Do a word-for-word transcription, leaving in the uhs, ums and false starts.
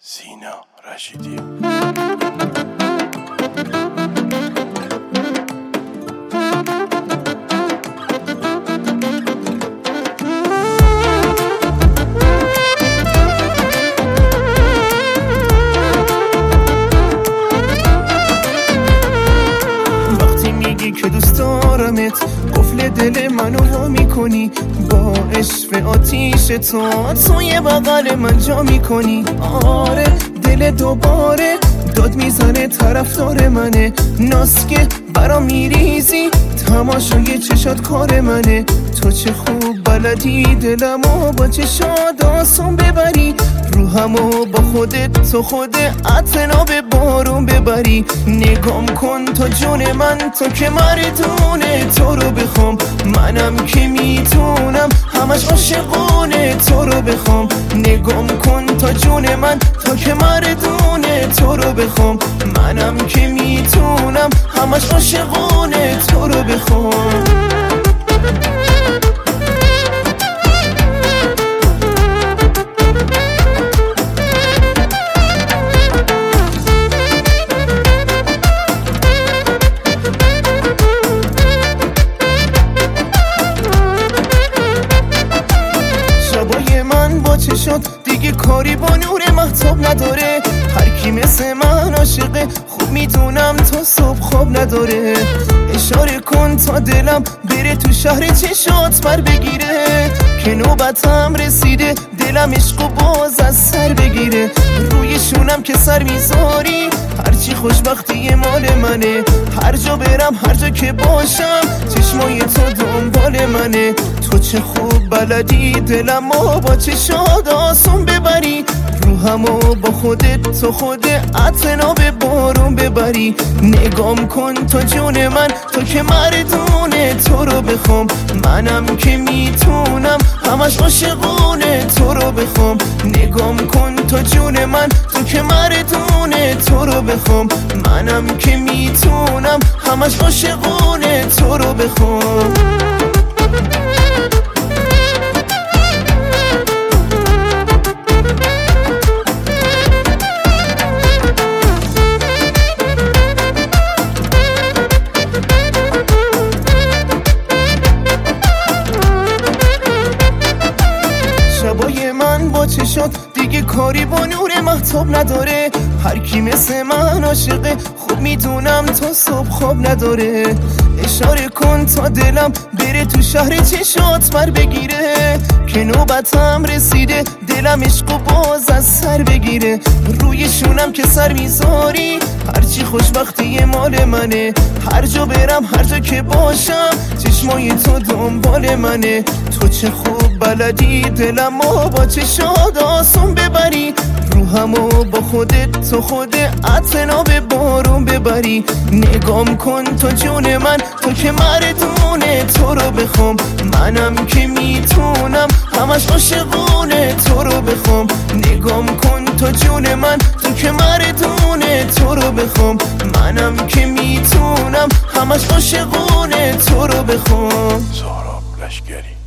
سینا رشیدی. وقتی میگی که دوست دارمت، قفل دل منو وا میکنی، با عشق آتیش تو توی بغل من جا میکنی. آره دل دوباره داد میزنه طرفدار منه، ناز که برا میریزی تماشای چشات کار منه. تو چه خوب بلدی دلمو با چشات آسون ببری، روحمو با خودت تو خود عطنا به بارون ببری. نگام کن تا جون من، تو که مردونه تو رو بخوام، منم که میتونم همش عاشقونه تو رو بخوام. نگام کن تا جون من، تو که مردونه تو رو بخوام، منم که میتونم همش عاشقونه تو رو بخوام. با چشات دیگه کاری با نور مهتاب نداره، هر کی مثل من عاشقه خوب میدونم تو صبح خواب نداره. اشاره کن تا دلم بره تو شهر چشات بر بگیره، که نوبتم رسیده دلم عشق و باز از سر بگیره. روی شونم که سر میذاری هرچی خوشبختی مال منه، هر جا برم هر جا که باشم چشمای تو دنبال منه. تو چه خوب بلدی دلمو با چشات آسون ببری، روحمو با خودت تو خود عطنا به بارون ببری. نگام کن تا جون من، تو که مردونه تو رو بخوام، منم که میتونم همش عاشقونه تو رو بخوام. نگام کن تا جون من، تو که مردونه تو رو بخوام، منم که میتونم همش عاشقونه تو رو بخوام. شبای من با چشات دیگه کاری با نور مهتاب نداره، هر کی مثل من عاشقه خوب میدونم تو صبح خواب نداره. اشاره کن تا دلم بره تو شهر چشات بر بگیره، که نوبتم رسیده دلم عشق و باز از سر بگیره. روی شونم که سر میذاری هرچی خوشبختی مال منه، هر جا برم هر جا که باشم چشمای تو دنبال منه. تو چه خوب بلدی دلمو با چشات آسون ببری، روحمو با خودت تو خود عطنا به بارون ببری. نگام کن تا جون من، تو که مردونه تو رو بخوام، منم که میتونم همش عاشقونه تو رو بخوام. نگام کن تا جون من، تو که مردونه تو رو بخوام، منم که میتونم همش عاشقونه تو رو بخوام. سهراب لشکری.